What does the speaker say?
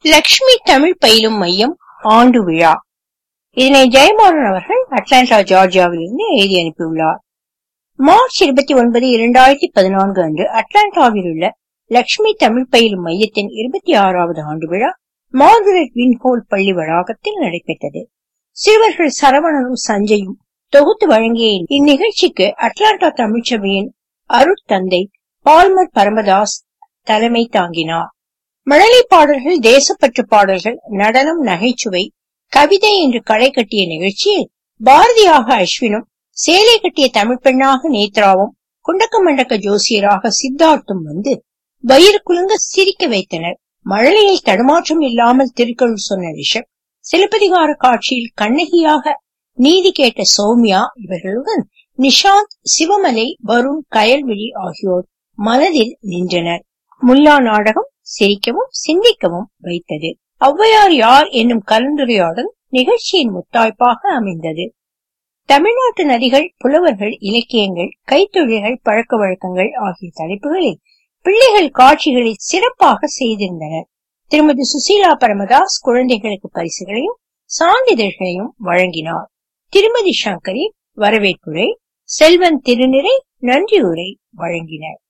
லக்ஷ்மி தமிழ் பயிலும் மையம் ஆண்டு விழா. இதனை ஜெயமோகன் அவர்கள் அட்லாண்டா ஜார்ஜியாவிலிருந்து எழுதி அனுப்பியுள்ளார். மார்ச் 29, 2014 அன்று அட்லாண்டாவில் உள்ள லக்ஷ்மி தமிழ் பயிலும் மையத்தின் 26வது ஆண்டு விழா மார்கரெட் வின்ஹோல் பள்ளி வளாகத்தில் நடைபெற்றது. சிறுவர்கள் சரவணனும் சஞ்சயும் தொகுத்து வழங்கிய இந்நிகழ்ச்சிக்கு அட்லாண்டா தமிழ்ச்சபையின் அருட்தந்தை பால்மர் பரமதாஸ் தலைமை தாங்கினார். மழலை பாடல்கள், தேசப்பற்று பாடல்கள், நடனம், நகைச்சுவை, கவிதை என்று களை கட்டிய நிகழ்ச்சியில் பாரதியாக அஸ்வினும், சேலை கட்டிய தமிழ் பெண்ணாக நேத்ராவும், குண்டக்க மண்டக்க ஜோசியராக சித்தார்த்தும் வந்து வயிறு குலுங்க சிரிக்க வைத்தனர். மழலையில் தடுமாற்றம் இல்லாமல் திருக்குறள் சொன்ன ரிஷப், சிலப்பதிகார காட்சியில் கண்ணகியாக நீதி கேட்ட சௌமியா இவர்களுடன் நிஷாந்த், சிவமலை, வருண், கயல்விழி ஆகியோர் மனதில் நின்றனர். முல்லா நாடகம் சிரிக்கவும் சிந்திக்கவும் வைத்தது. ஔவையார் யார் என்னும் கலந்துரையாடல் நிகழ்ச்சியின் முத்தாய்ப்பாக அமைந்தது. தமிழ்நாட்டு நதிகள், புலவர்கள், இலக்கியங்கள், கைத்தொழில்கள், பழக்க வழக்கங்கள் ஆகிய தலைப்புகளில் பிள்ளைகள் காட்சிகளை சிறப்பாக செய்திருந்தனர். திருமதி சுசீலா பரமதாஸ் குழந்தைகளுக்கு பரிசுகளையும் சான்றிதழ்களையும் வழங்கினார். திருமதி சங்கரி வரவேற்புரை, செல்வன் திருநிறை நன்றியுரை வழங்கினர்.